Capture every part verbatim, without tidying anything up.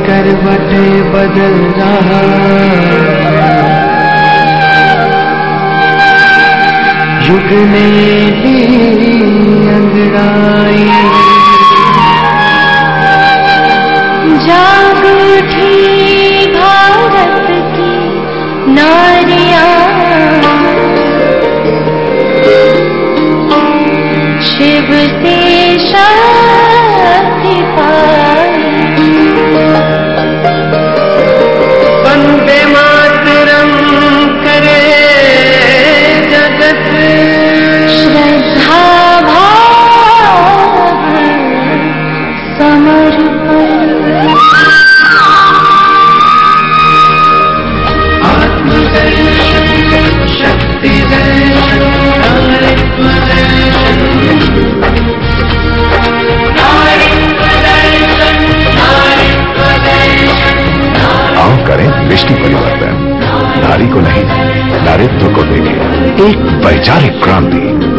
करवटें बदल रहा, युग ने ली अंगड़ाई, जाग उठी भारत की नारियां, शिव से शक्ति पाई, वंदे मातरम करे जगत, श्रद्धा भाव समर्पण, आत्मदर्शन शक्ति दर्शन नारित्व दर्शन, नारित्व दर्शन नारित्व दर्शन। आओ करें दृष्टि परिवर्तन, नारी को नहीं नारित्व को देखें, एक वैचारिक क्रांति।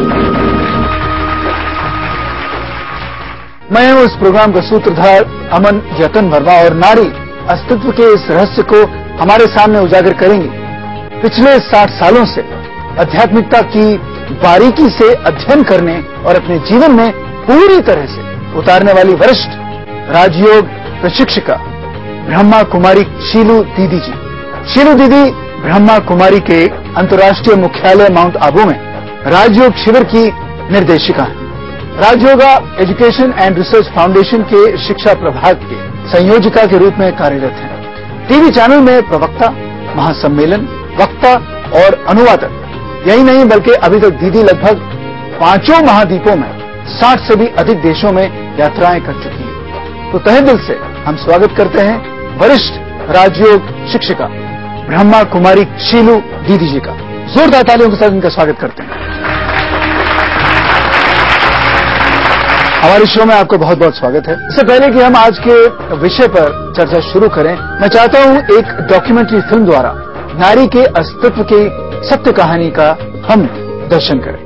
मैं हूं इस प्रोग्राम का सूत्रधार अमन यतन वर्मा और नारी अस्तित्व के इस रहस्य को हमारे सामने उजागर करेंगी। पिछले साठ सालों से आध्यात्मिकता की बारीकी से अध्ययन करने और अपने जीवन में पूरी तरह से उतारने वाली वरिष्ठ राजयोग प्रशिक्षिका ब्रह्मा कुमारी शीलू दीदी जी। शीलू दीदी ब्रह्मा कुमारी के अंतर्राष्ट्रीय मुख्यालय माउंट आबू में राजयोग शिविर की निर्देशिका हैं। Rajyoga education and research foundation के शिक्षा प्रभाग के संयोजिका के रूप में कार्यरत हैं। टीवी चैनल में प्रवक्ता, महासम्मेलन, वक्ता और अनुवादक। यही नहीं बल्कि अभी तक दीदी लगभग पांचों महाद्वीपों में साठ से भी अधिक देशों में यात्राएं कर चुकी हैं। तो तहे दिल से हम स्वागत करते हैं वरिष्ठ राजयोग शिक्षिका ब्रह्मा कुमारी शीलू दीदी जी का। जोरदार तालियों के साथ इनका स्वागत करते हैं। हमारे शो में आपको बहुत बहुत स्वागत है। इससे पहले कि हम आज के विषय पर चर्चा शुरू करें, मैं चाहता हूं एक डॉक्यूमेंट्री फिल्म द्वारा नारी के अस्तित्व की सत्य कहानी का हम दर्शन करें।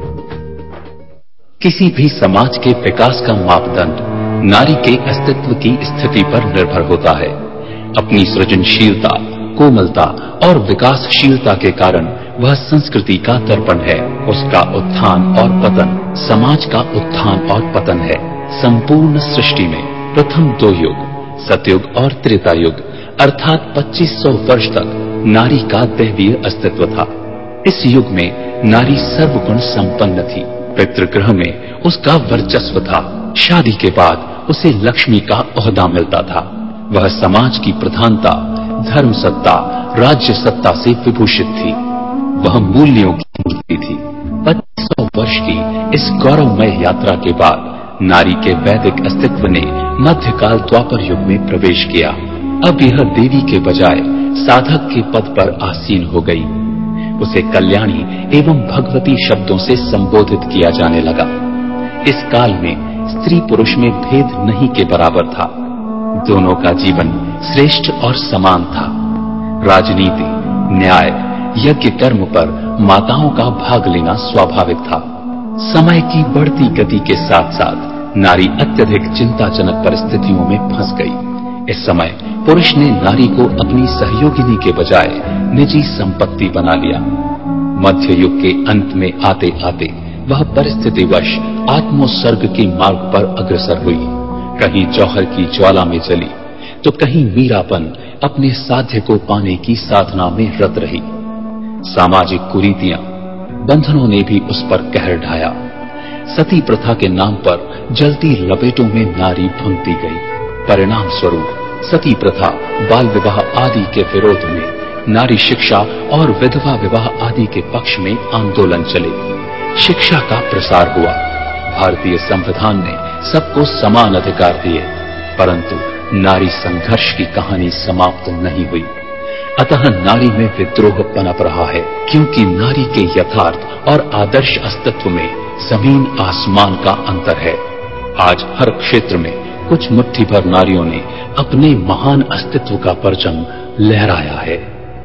किसी भी समाज के विकास का मापदंड नारी के अस्तित्व की स्थिति पर निर्भर होता है। अपनी सृजनशीलता, कोमलता और विकासशीलता के कारण वह संस्कृति का दर्पण है। उसका उत्थान और पतन समाज का उत्थान और पतन है। संपूर्ण सृष्टि में प्रथम दो युग, सतयुग और त्रेता युग अर्थात पच्चीस सौ वर्ष तक नारी का दैवीय अस्तित्व था। इस युग में नारी सर्वगुण संपन्न थी। पितृगृह में उसका वर्चस्व था। शादी के बाद उसे लक्ष्मी का ओहदा मिलता था। वह समाज की प्रधानता, धर्म सत्ता, राज्य सत्ता से विभूषित थी। वह मूल्यों की मूर्ति थी। पच्चीस सौ वर्ष की इस गौरवमय यात्रा के बाद नारी के वैदिक अस्तित्व ने मध्यकाल द्वापर युग में प्रवेश किया। अब यह देवी के बजाय साधक के पद पर आसीन हो गई। उसे कल्याणी एवं भगवती शब्दों से संबोधित किया जाने लगा। इस काल में स्त्री पुरुष में भेद नहीं के बराबर था। दोनों का जीवन श्रेष्ठ और समान था। राजनीति, न्याय, यज्ञ कर्म पर माताओं का भाग लेना स्वाभाविक था। समय की बढ़ती गति के साथ साथ नारी अत्यधिक चिंताजनक परिस्थितियों में फंस गई। इस समय पुरुष ने नारी को अपनी सहयोगिनी के बजाय निजी संपत्ति बना लिया। मध्य युग के अंत में आते आते वह परिस्थितिवश आत्मोत्सर्ग के मार्ग पर अग्रसर हुई। कहीं जौहर की ज्वाला में जली तो कहीं मीरापन अपने साध्य को पाने की साधना में रत रही। सामाजिक कुरीतियां, बंधनों ने भी उस पर कहर ढाया। सती प्रथा के नाम पर जलती लपेटों में नारी भुनती गई। परिणाम स्वरूप सती प्रथा, बाल विवाह आदि के विरोध में नारी शिक्षा और विधवा विवाह आदि के पक्ष में आंदोलन चले। शिक्षा का प्रसार हुआ। भारतीय संविधान ने सबको समान अधिकार दिए, परंतु नारी संघर्ष की कहानी समाप्त नहीं हुई। अतः नारी में विद्रोह पनप रहा है, क्योंकि नारी के यथार्थ और आदर्श अस्तित्व में जमीन आसमान का अंतर है। आज हर क्षेत्र में कुछ मुट्ठी भर नारियों ने अपने महान अस्तित्व का परचम लहराया है।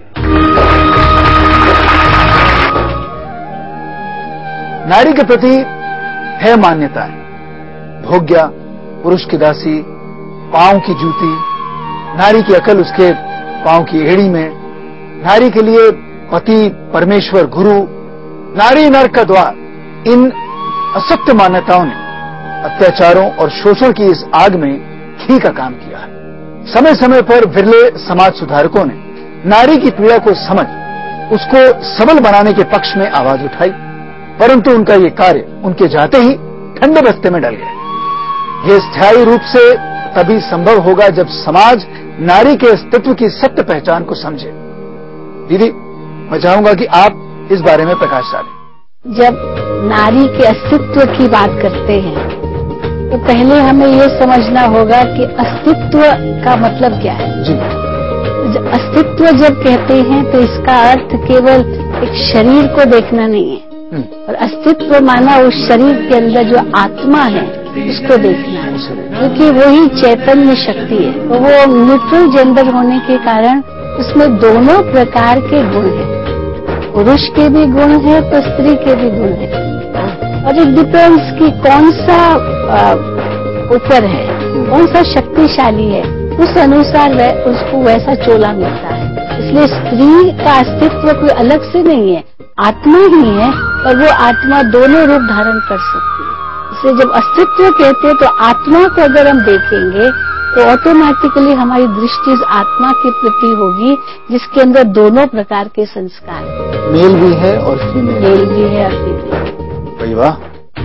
नारी के प्रति है मान्यताएं, भोग्या, पुरुष की दासी, पांव की जूती, नारी की अकल उसके पांव की एड़ी में, नारी के लिए पति परमेश्वर गुरु, नारी नर का द्वार, इन असत्य मान्यताओं ने अत्याचारों और शोषण की इस आग में घी का काम किया है। समय समय पर विरले समाज सुधारकों ने नारी की पीड़ा को समझ उसको सबल बनाने के पक्ष में आवाज उठाई, परंतु उनका ये कार्य उनके जाते ही ठंडे बस्ते में डल गया। यह स्थायी रूप से तभी संभव होगा जब समाज नारी के अस्तित्व की सत्य पहचान को समझे। दीदी, मैं चाहूंगा कि आप इस बारे में प्रकाश डालें। जब नारी के अस्तित्व की बात करते हैं तो पहले हमें ये समझना होगा कि अस्तित्व का मतलब क्या है। जी। अस्तित्व जब कहते हैं तो इसका अर्थ केवल एक शरीर को देखना नहीं है, और अस्तित्व माना उस शरीर के अंदर जो आत्मा है उसको देखना है, क्योंकि वही चैतन्य शक्ति है। तो वो न्यूट्रल जेंडर होने के कारण उसमें दोनों प्रकार के गुण हैं, पुरुष के भी गुण है तो स्त्री के भी गुण है, और इट डिपेंड्स कि कौन सा ऊपर है, कौन सा शक्तिशाली है, उस अनुसार वह उसको वैसा चोला मिलता है। इसलिए स्त्री का अस्तित्व कोई अलग से नहीं है, आत्मा ही है, और वो आत्मा दोनों रूप धारण कर सकती है। इसलिए जब अस्तित्व कहते हैं तो आत्मा को अगर हम देखेंगे तो ऑटोमेटिकली हमारी दृष्टि उस आत्मा के प्रति होगी जिसके अंदर दोनों प्रकार के संस्कार हैं, मेल भी है और फीमेल मेल भी है और फीमेल। भाई वाह,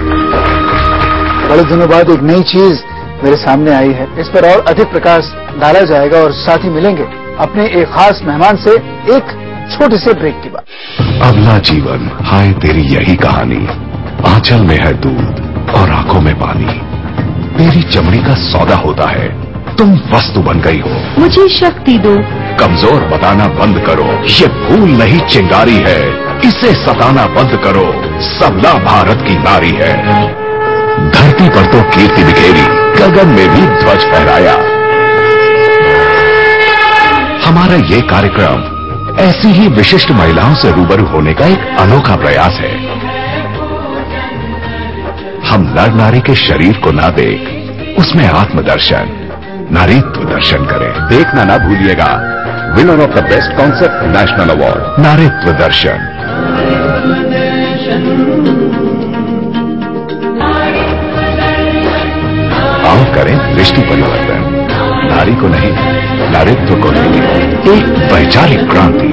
बड़े दिनों बाद एक नई चीज मेरे सामने आई है। इस पर और अधिक प्रकाश डाला जाएगा और साथ ही मिलेंगे अपने एक खास मेहमान से एक छोटे से ब्रेक के बाद। अगला जीवन, हाय तेरी यही कहानी। आंचल में है दूध और आंखों में पानी, तेरी चमड़ी का सौदा होता है, तुम वस्तु बन गई हो। मुझे शक्ति दो। कमजोर बताना बंद करो, ये भूल नहीं चिंगारी है, इसे सताना बंद करो, सबला भारत की नारी है। धरती पर तो कीर्ति बिखेरी, गगन में भी ध्वज फहराया। हमारा ये कार्यक्रम ऐसी ही विशिष्ट महिलाओं से रूबरू होने का एक अनोखा प्रयास है। हम नर नारी के शरीर को ना देख उसमें आत्मदर्शन, नारीत्व दर्शन करें। देखना ना भूलिएगा, winner of the best concept national award, नारीत्व दर्शन। आओ करें दृष्टि परिवर्तन, नारी को नहीं नारीत्व को लेकर एक वैचारिक क्रांति।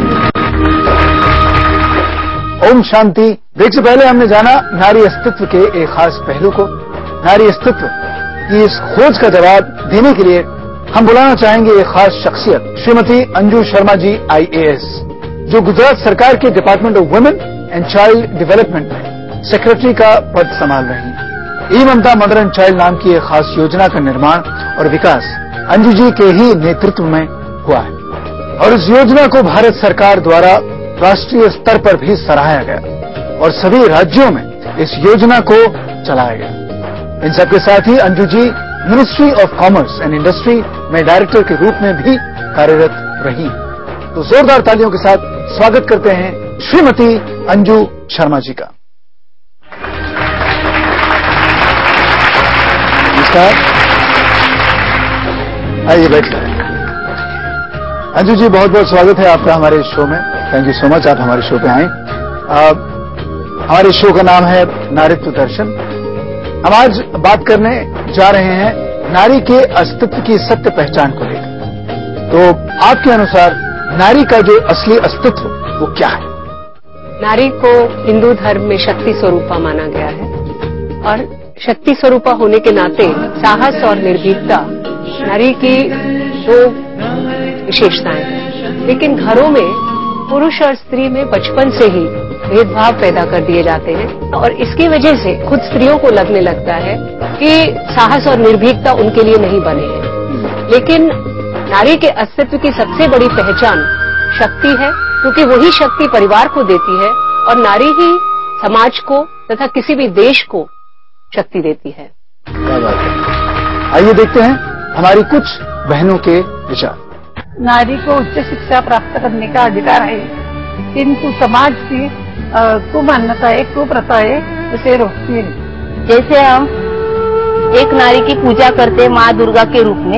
ओम शांति। ब्रेक से पहले हमने जाना नारी अस्तित्व के एक खास पहलू को। नारी अस्तित्व की इस खोज का जवाब देने के लिए हम बुलाना चाहेंगे एक खास शख्सियत, Shrimati Anju Sharma ji I A S, जो गुजरात सरकार के department of women and child development में सेक्रेटरी का पद संभाल रही हैं। E Mamta mother and child नाम की एक खास योजना का निर्माण और विकास अंजू जी के ही नेतृत्व में हुआ है, और इस योजना को भारत सरकार द्वारा राष्ट्रीय स्तर पर भी सराहा गया और सभी राज्यों में इस योजना को चलाया गया। इन सबके साथ ही Anju ji ministry of commerce and industry में डायरेक्टर के रूप में भी कार्यरत रही। तो जोरदार तालियों के साथ स्वागत करते हैं श्रीमती अंजू शर्मा जी का। नमस्कार, आइए बैठिए। अंजू जी, बहुत बहुत स्वागत है आपका हमारे शो में। थैंक यू सो मच, आप हमारे शो पे आए। हमारे शो का नाम है नारीत्व दर्शन। हम आज बात करने जा रहे हैं नारी के अस्तित्व की सत्य पहचान को लेकर। तो आपके अनुसार नारी का जो असली अस्तित्व वो क्या है? नारी को हिंदू धर्म में शक्ति स्वरूपा माना गया है, और शक्ति स्वरूपा होने के नाते साहस और निर्भीकता नारी की दो विशेषताएं हैं। लेकिन घरों में पुरुष और स्त्री में बचपन से ही भेदभाव पैदा कर दिए जाते हैं, और इसकी वजह से खुद स्त्रियों को लगने लगता है कि साहस और निर्भीकता उनके लिए नहीं बने हैं। लेकिन नारी के अस्तित्व की सबसे बड़ी पहचान शक्ति है, क्योंकि वही शक्ति परिवार को देती है, और नारी ही समाज को तथा किसी भी देश को शक्ति देती है। क्या बात है। आइए देखते हैं हमारी कुछ बहनों के विचार। नारी को उच्च शिक्षा प्राप्त करने का अधिकार है, किंतु समाज की कुमान्यताएं, कुप्रथाएं उसे रोकती है। जैसे हम एक नारी की पूजा करते हैं माँ दुर्गा के रूप में,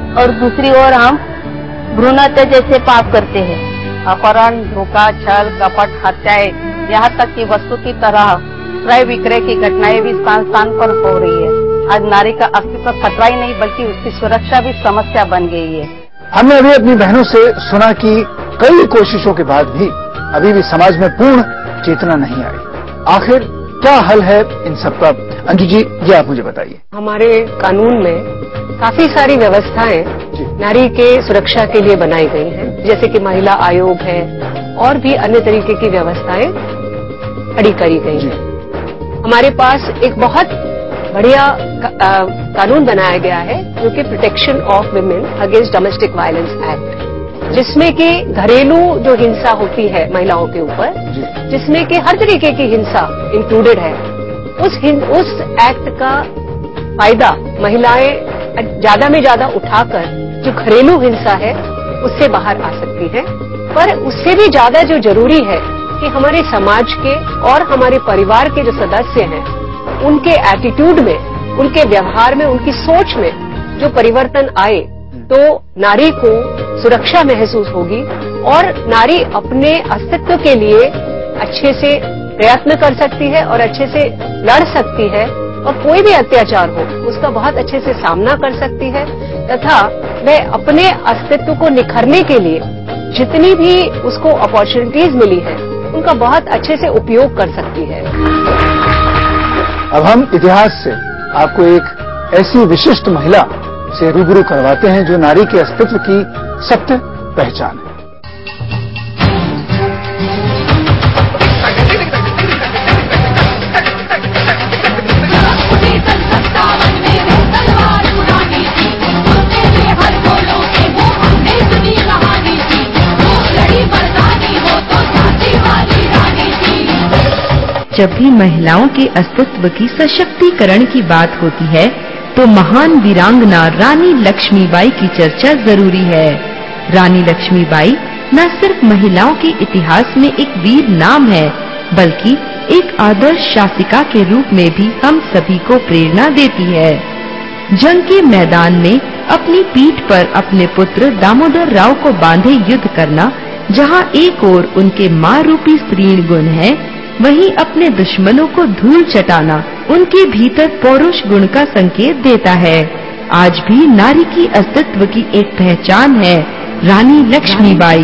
और दूसरी ओर हम भ्रूण हत्या जैसे पाप करते हैं। अपहरण, धोखा, छल, कपट, हत्याएं, यहाँ तक कि वस्तु की तरह क्रय विक्रय की घटनाएं भी स्थान स्थान पर हो रही है। आज नारी का अस्तित्व खतरा ही नहीं बल्कि उसकी सुरक्षा भी समस्या बन गई है। हमने अभी अपनी बहनों से सुना कि कई कोशिशों के बाद भी अभी भी समाज में पूर्ण चेतना नहीं आई। आखिर क्या हल है इन सब का? अंजू जी, ये आप मुझे बताइए। हमारे कानून में काफी सारी व्यवस्थाएं नारी के सुरक्षा के लिए बनाई गई हैं, जैसे कि महिला आयोग है और भी अन्य तरीके की व्यवस्थाएं खड़ी करी गई हैं। हमारे पास एक बहुत बढ़िया का, आ, कानून बनाया गया है जो कि protection of women against domestic violence act, जिसमें कि घरेलू जो हिंसा होती है महिलाओं के ऊपर, जिसमें कि हर तरीके की हिंसा इंक्लूडेड है, उस उस एक्ट का फायदा महिलाएं ज्यादा में ज्यादा उठाकर जो घरेलू हिंसा है उससे बाहर आ सकती है। पर उससे भी ज्यादा जो जरूरी है कि हमारे समाज के और हमारे परिवार के जो सदस्य हैं उनके एटीट्यूड में, उनके व्यवहार में, उनकी सोच में जो परिवर्तन आए तो नारी को सुरक्षा महसूस होगी और नारी अपने अस्तित्व के लिए अच्छे से प्रयत्न कर सकती है और अच्छे से लड़ सकती है और कोई भी अत्याचार हो उसका बहुत अच्छे से सामना कर सकती है तथा वह अपने अस्तित्व को निखरने के लिए जितनी भी उसको अपॉर्चुनिटीज मिली है उनका बहुत अच्छे से उपयोग कर सकती है। अब हम इतिहास से आपको एक ऐसी विशिष्ट महिला से रूबरू करवाते हैं जो नारी के अस्तित्व की सत्य पहचान है। जब भी महिलाओं के अस्तित्व की सशक्तिकरण की बात होती है तो महान वीरांगना रानी लक्ष्मीबाई की चर्चा जरूरी है। रानी लक्ष्मीबाई न सिर्फ महिलाओं के इतिहास में एक वीर नाम है बल्कि एक आदर्श शासिका के रूप में भी हम सभी को प्रेरणा देती है। जंग के मैदान में अपनी पीठ पर अपने पुत्र दामोदर राव को बांधे युद्ध करना, जहां एक ओर उनके माँ रूपी स्त्रीण गुण है, वहीं अपने दुश्मनों को धूल चटाना उनके भीतर पौरुष गुण का संकेत देता है। आज भी नारी की अस्तित्व की एक पहचान है रानी लक्ष्मीबाई।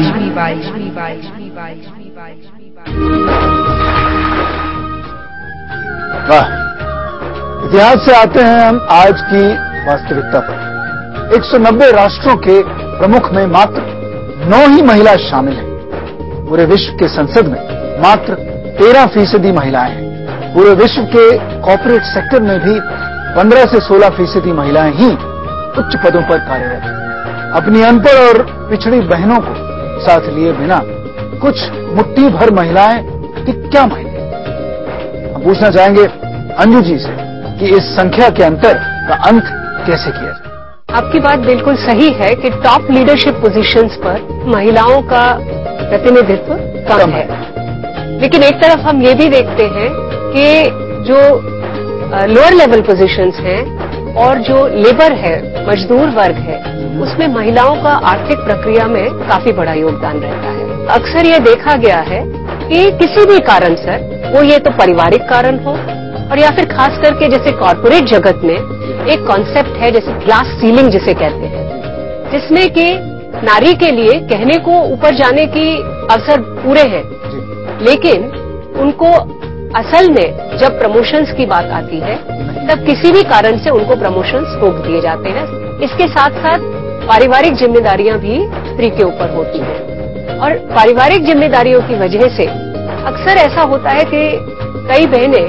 वाह, इतिहास से आते हैं हम आज की वास्तविकता पर। एक सौ नब्बे राष्ट्रों के प्रमुख में मात्र नौ ही महिला शामिल हैं। पूरे विश्व के संसद में मात्र तेरह फीसदी महिलाएं हैं। पूरे विश्व के कॉर्पोरेट सेक्टर में भी पंद्रह से सोलह फीसदी महिलाएं ही उच्च पदों पर कार्यरत हैं। अपनी अनपढ़ और पिछड़ी बहनों को साथ लिए बिना कुछ मुट्ठी भर महिलाएं की क्या मायने। हम पूछना चाहेंगे अंजू जी से कि इस संख्या के अंतर का अंत कैसे किया जाए। आपकी बात बिल्कुल सही है कि टॉप लीडरशिप पोजीशंस पर महिलाओं का प्रतिनिधित्व कम है, लेकिन एक तरफ हम ये भी देखते हैं कि जो लोअर लेवल पोजीशंस हैं और जो लेबर है, मजदूर वर्ग है, उसमें महिलाओं का आर्थिक प्रक्रिया में काफी बड़ा योगदान रहता है। अक्सर ये देखा गया है कि किसी भी कारण से, वो ये तो पारिवारिक कारण हो और या फिर खास करके जैसे कॉर्पोरेट जगत में एक कॉन्सेप्ट है जैसे ग्लास सीलिंग जिसे कहते हैं, जिसमें कि नारी के लिए कहने को ऊपर जाने की अवसर पूरे हैं, लेकिन उनको असल में जब प्रमोशंस की बात आती है तब किसी भी कारण से उनको प्रमोशंस रोक दिए जाते हैं। इसके साथ साथ पारिवारिक जिम्मेदारियां भी स्त्री के ऊपर होती हैं और पारिवारिक जिम्मेदारियों की वजह से अक्सर ऐसा होता है कि कई बहनें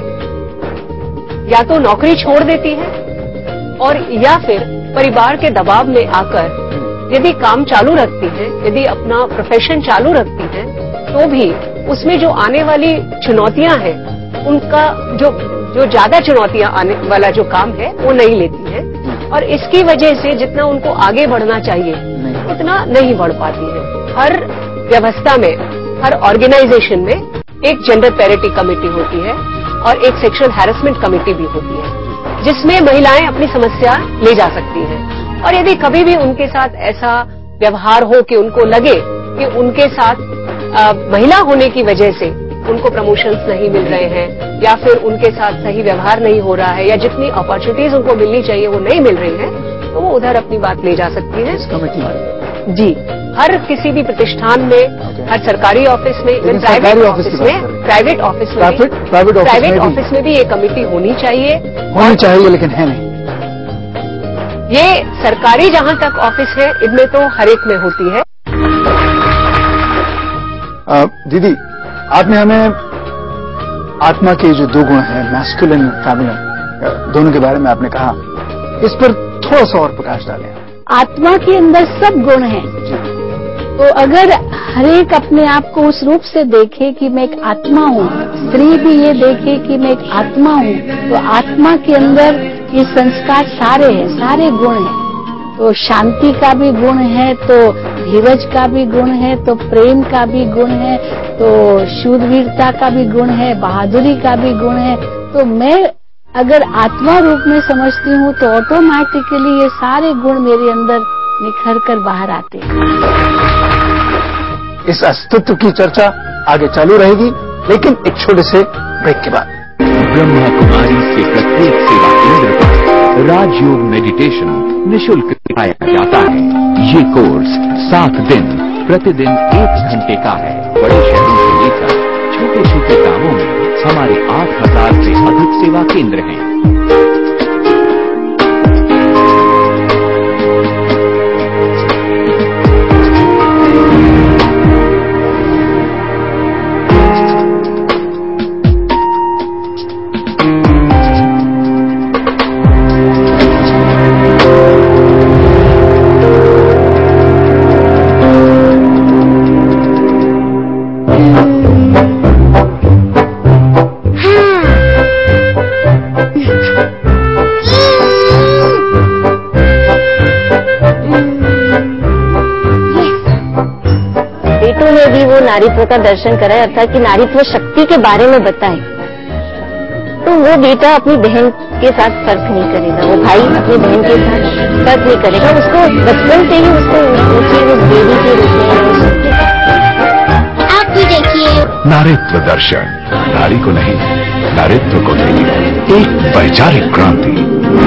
या तो नौकरी छोड़ देती हैं और या फिर परिवार के दबाव में आकर यदि काम चालू रखती हैं, यदि अपना प्रोफेशन चालू रखती हैं, तो भी उसमें जो आने वाली चुनौतियां हैं उनका जो जो ज्यादा चुनौतियां आने वाला जो काम है वो नहीं लेती हैं और इसकी वजह से जितना उनको आगे बढ़ना चाहिए उतना नहीं बढ़ पाती है। हर व्यवस्था में, हर ऑर्गेनाइजेशन में एक जेंडर पैरिटी कमेटी होती है और एक सेक्सुअल हैरेसमेंट कमेटी भी होती है जिसमें महिलाएं अपनी समस्या ले जा सकती हैं और यदि कभी भी उनके साथ ऐसा व्यवहार हो कि उनको लगे कि उनके साथ आ, महिला होने की वजह से उनको प्रमोशंस नहीं मिल रहे हैं या फिर उनके साथ सही व्यवहार नहीं हो रहा है या जितनी अपॉर्चुनिटीज उनको मिलनी चाहिए वो नहीं मिल रही हैं, तो वो उधर अपनी बात ले जा सकती है। जी, हर किसी भी प्रतिष्ठान में, हर सरकारी ऑफिस में, प्राइवेट ऑफिस में, प्राइवेट ऑफिस में प्राइवेट ऑफिस में भी ये कमेटी होनी चाहिए होनी चाहिए लेकिन है नहीं। ये सरकारी जहां तक ऑफिस है इनमें तो हर एक में होती है। आ, दीदी, आपने हमें आत्मा के जो दो गुण हैं, मैस्कुलिन और फेमिनिन, दोनों के बारे में आपने कहा, इस पर थोड़ा सा और प्रकाश डालें। आत्मा के अंदर सब गुण हैं, तो अगर हर एक अपने आप को उस रूप से देखे कि मैं एक आत्मा हूँ, स्त्री भी ये देखे कि मैं एक आत्मा हूँ, तो आत्मा के अंदर ये संस्कार सारे हैं, सारे गुण हैं। तो शांति का भी गुण है, तो धीरज का भी गुण है, तो प्रेम का भी गुण है, तो शूरवीरता का भी गुण है, बहादुरी का भी गुण है। तो मैं अगर आत्मा रूप में समझती हूँ तो ऑटोमेटिकली ये सारे गुण मेरे अंदर निखर कर बाहर आते हैं। इस अस्तित्व की चर्चा आगे चालू रहेगी, लेकिन एक छोटे से ब्रेक के बाद। ब्रह्मा कुमारी से प्रत्येक सेवा केंद्र पर राजयोग मेडिटेशन निःशुल्क सिखाया जाता है। ये कोर्स सात दिन प्रतिदिन एक घंटे का है। बड़े शहरों से लेकर छोटे छोटे गांवों में हमारे आठ हजार से अधिक सेवा केंद्र हैं। नारीत्व का दर्शन कराए, अर्थात कि नारीत्व शक्ति के बारे में बताए, तो वो बेटा अपनी बहन के साथ फर्क नहीं करेगा, वो भाई अपनी बहन के साथ फर्क नहीं करेगा, उसको बचपन से ही उसको ऊंची उस देवी के रूप में। आप भी देखिए नारीत्व दर्शन, नारी को नहीं नारीत्व को देखिए, एक वैचारिक क्रांति।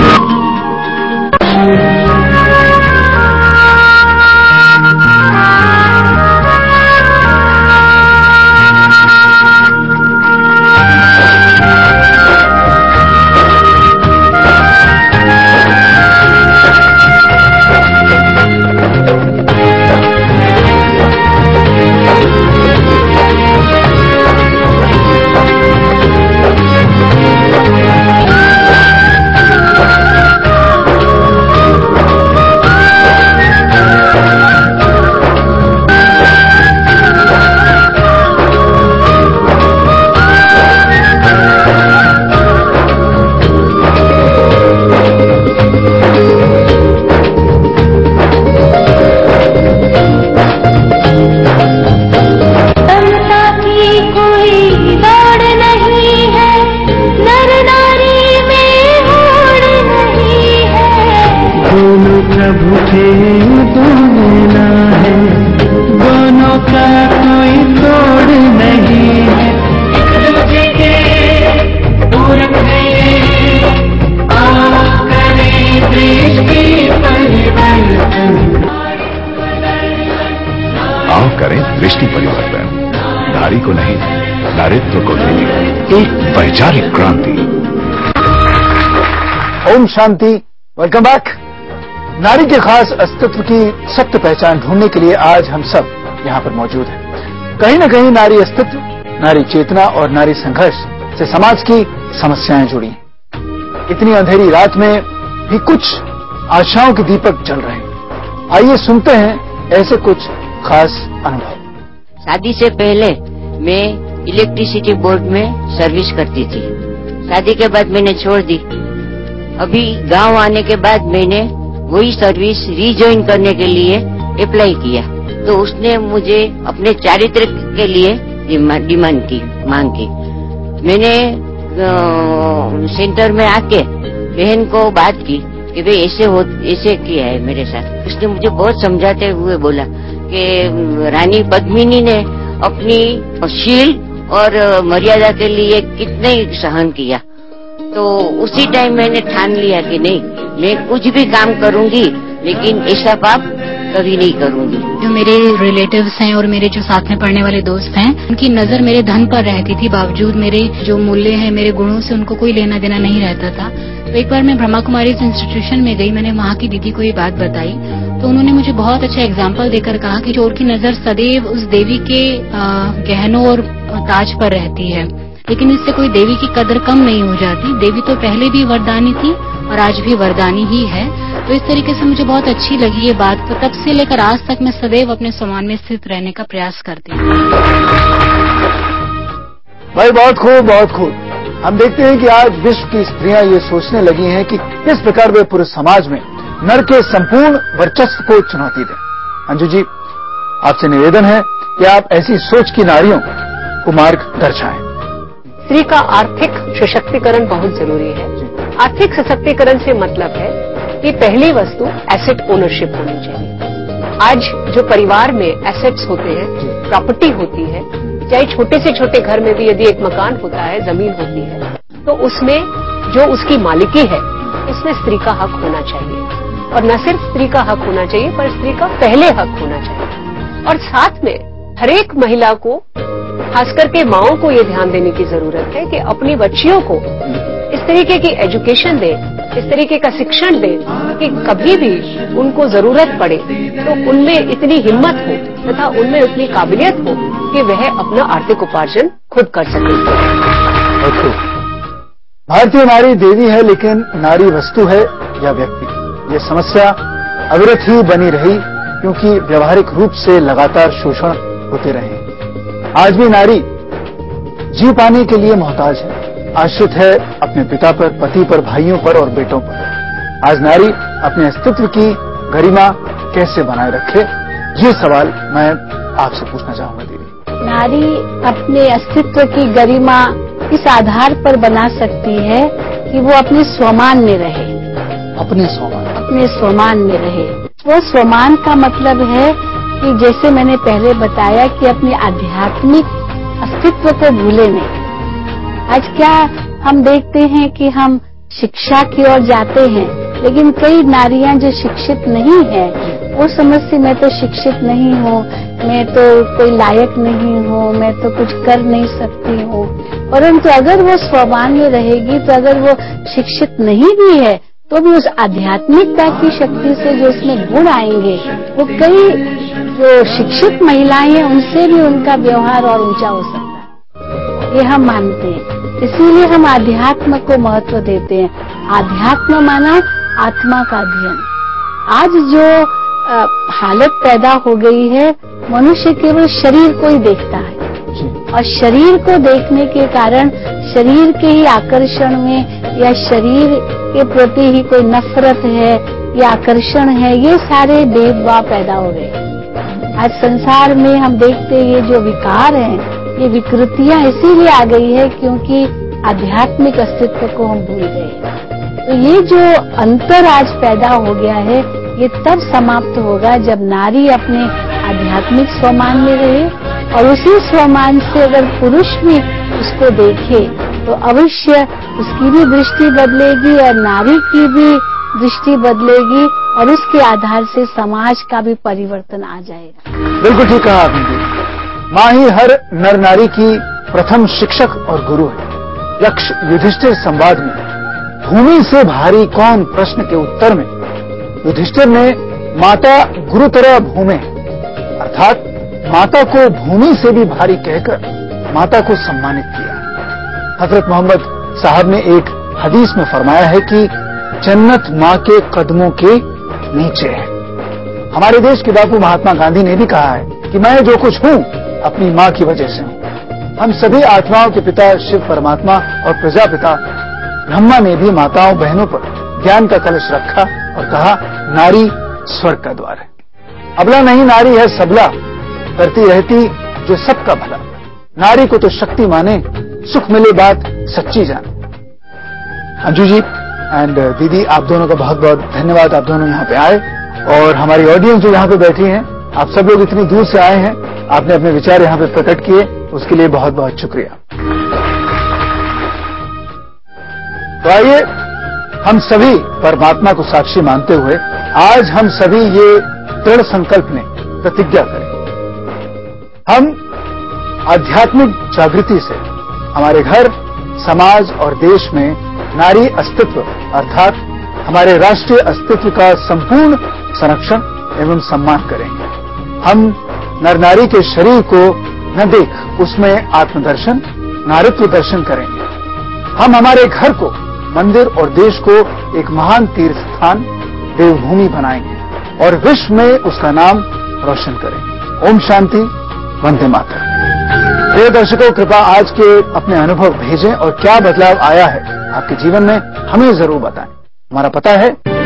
दृष्टि परिवर्तन, नारी को नहीं नारीत्व को देखिए, एक वैचारिक क्रांति। ओम शांति। Welcome back. नारी के खास अस्तित्व की सत्य पहचान ढूंढने के लिए आज हम सब यहाँ पर मौजूद हैं। कहीं न कहीं नारी अस्तित्व, नारी चेतना और नारी संघर्ष से समाज की समस्याएं जुड़ी हैं। इतनी अंधेरी रात में भी कुछ आशाओं के दीपक जल रहे हैं। आइए सुनते हैं ऐसे कुछ खास अनुभव। शादी से पहले मैं इलेक्ट्रिसिटी बोर्ड में सर्विस करती थी। शादी के बाद मैंने छोड़ दी। अभी गांव आने के बाद मैंने वही सर्विस रीजॉइन करने के लिए अप्लाई किया, तो उसने मुझे अपने चारित्र के लिए डिमांड की, मांग की। मैंने आ, सेंटर में आके बहन को बात की कि भाई ऐसे हो ऐसे किया है मेरे साथ। उसने मुझे बहुत समझाते हुए बोला कि रानी पद्मिनी ने अपनी शील और मर्यादा के लिए कितने सहन किया। तो उसी टाइम मैंने ठान लिया कि नहीं, मैं कुछ भी काम करूंगी लेकिन ऐसा पाप कभी नहीं करूंगी। जो मेरे रिलेटिव्स हैं और मेरे जो साथ में पढ़ने वाले दोस्त हैं, उनकी नजर मेरे धन पर रहती थी, बावजूद मेरे जो मूल्य हैं, मेरे गुणों से उनको कोई लेना देना नहीं रहता था। तो एक बार मैं ब्रह्मा कुमारी इंस्टीट्यूशन में गई, मैंने वहाँ की दीदी को ये बात बताई, तो उन्होंने मुझे बहुत अच्छा एग्जाम्पल देकर कहा कि चोर की नजर सदैव उस देवी के गहनों और ताज पर रहती है, लेकिन इससे कोई देवी की कदर कम नहीं हो जाती। देवी तो पहले भी वरदानी थी और आज भी वरदानी ही है। तो इस तरीके से मुझे बहुत अच्छी लगी ये बात। तो तब से लेकर आज तक मैं सदैव अपने सम्मान में स्थित रहने का प्रयास करती हूँ। भाई बहुत खूब, बहुत खूब। हम देखते हैं कि आज विश्व की स्त्रियां ये सोचने लगी हैं कि किस प्रकार वे पूरे समाज में नर के संपूर्ण वर्चस्व को चुनौती दें। अंजू जी, आपसे निवेदन है कि आप ऐसी सोच की नारियों को मार्ग दर्शाएं। स्त्री का आर्थिक सशक्तिकरण बहुत जरूरी है। आर्थिक सशक्तिकरण से मतलब है कि पहली वस्तु एसेट ओनरशिप होनी चाहिए। आज जो परिवार में एसेट्स होते हैं, प्रॉपर्टी होती है, चाहे छोटे से छोटे घर में भी यदि एक मकान होता है, जमीन होती है, तो उसमें जो उसकी मालिकी है उसमें स्त्री का हक होना चाहिए। और न सिर्फ स्त्री का हक होना चाहिए, पर स्त्री का पहले हक होना चाहिए। और साथ में हरेक महिला को, खास करके माओं को ये ध्यान देने की जरूरत है कि अपनी बच्चियों को इस तरीके की एजुकेशन दे, इस तरीके का शिक्षण दे कि कभी भी उनको जरूरत पड़े तो उनमें इतनी हिम्मत हो तथा उनमें उतनी काबिलियत हो कि वह अपना आर्थिक उपार्जन खुद कर सके। भारतीय नारी देवी है, लेकिन नारी वस्तु है या व्यक्ति, ये समस्या अविरत ही बनी रही, क्योंकि व्यवहारिक रूप से लगातार शोषण होते रहे। आज भी नारी जी पाने के लिए मोहताज है, आश्रित है अपने पिता पर, पति पर, भाइयों पर और बेटों पर। आज नारी अपने अस्तित्व की गरिमा कैसे बनाए रखे, ये सवाल मैं आपसे पूछना चाहूंगा दीदी। नारी अपने अस्तित्व की गरिमा इस आधार पर बना सकती है कि वो अपने स्वमान में रहे। अपने स्वमान अपने स्वमान में रहे। वो स्वमान का मतलब है कि जैसे मैंने पहले बताया कि अपने आध्यात्मिक अस्तित्व को भूले नहीं। आज क्या हम देखते हैं कि हम शिक्षा की ओर जाते हैं, लेकिन कई नारियां जो शिक्षित नहीं है, वो समझती मैं तो शिक्षित नहीं हूँ, मैं तो कोई लायक नहीं हूँ, मैं तो कुछ कर नहीं सकती हूँ। परंतु अगर वो स्वमान में रहेगी, तो अगर वो शिक्षित नहीं भी है तो भी उस आध्यात्मिकता की शक्ति से जो उसमें गुण आएंगे, वो कई जो शिक्षित महिलाएं हैं उनसे भी उनका व्यवहार और ऊंचा हो सकता है, ये हम मानते हैं। इसीलिए हम आध्यात्म को महत्व देते हैं। आध्यात्म माना आत्मा का अध्ययन। आज जो आ, हालत पैदा हो गई है, मनुष्य केवल शरीर को ही देखता है और शरीर को देखने के कारण शरीर के ही आकर्षण में या शरीर के प्रति ही कोई नफरत है या आकर्षण है, ये सारे भेदभाव पैदा हो गए। आज संसार में हम देखते हैं ये जो विकार हैं, ये विकृतियां इसीलिए आ गई है क्योंकि आध्यात्मिक अस्तित्व को हम भूल गए। तो ये जो अंतर आज पैदा हो गया है, ये तब समाप्त होगा जब नारी अपने आध्यात्मिक स्वमान में रहे, और उसी स्वमान से अगर पुरुष भी उसको देखे तो अवश्य उसकी भी दृष्टि बदलेगी और नारी की भी दृष्टि बदलेगी, और उसके आधार से समाज का भी परिवर्तन आ जाएगा। बिल्कुल ठीक कहा आपने। माँ ही हर नर नारी की प्रथम शिक्षक और गुरु है। यक्ष युधिष्ठिर संवाद में भूमि से भारी कौन प्रश्न के उत्तर में युधिष्ठिर ने माता गुरुतरा भूमि, अर्थात माता को भूमि से भी भारी कहकर माता को सम्मानित किया। हजरत मोहम्मद साहब ने एक हदीस में फरमाया है कि जन्नत माँ के कदमों के नीचे है। हमारे देश के बापू महात्मा गांधी ने भी कहा है कि मैं जो कुछ हूं अपनी माँ की वजह से हूं। हम सभी आत्माओं के पिता शिव परमात्मा और प्रजापिता ब्रह्मा ने भी माताओं बहनों पर ज्ञान का कलश रखा और कहा, नारी स्वर्ग का द्वार है। अबला नहीं नारी है सबला, करती रहती जो सबका भला। नारी को तो शक्ति माने, सुख मिले बात सच्ची जाने। अंजू जी, एंड दीदी, आप दोनों का बहुत बहुत धन्यवाद, आप दोनों यहाँ पे आए। और हमारी ऑडियंस जो यहाँ पे बैठी है, आप सब लोग इतनी दूर से आए हैं, आपने अपने विचार यहाँ पे प्रकट किए, उसके लिए बहुत बहुत शुक्रिया। तो आइए हम सभी परमात्मा को साक्षी मानते हुए आज हम सभी ये दृढ़ संकल्प में प्रतिज्ञा करें। हम आध्यात्मिक जागृति से हमारे घर, समाज और देश में नारी अस्तित्व अर्थात हमारे राष्ट्रीय अस्तित्व का संपूर्ण संरक्षण एवं सम्मान करेंगे। हम नर नारी के शरीर को न देख उसमें आत्मदर्शन, नारित्व दर्शन करेंगे। हम हमारे घर को, मंदिर और देश को एक महान तीर्थ स्थान, देवभूमि बनाएंगे और विश्व में उसका नाम रोशन करेंगे। ओम शांति, वंदे मातरम। प्रिय दर्शकों, कृपया आज के अपने अनुभव भेजें और क्या बदलाव आया है आपके जीवन में हमें जरूर बताएं। हमारा पता है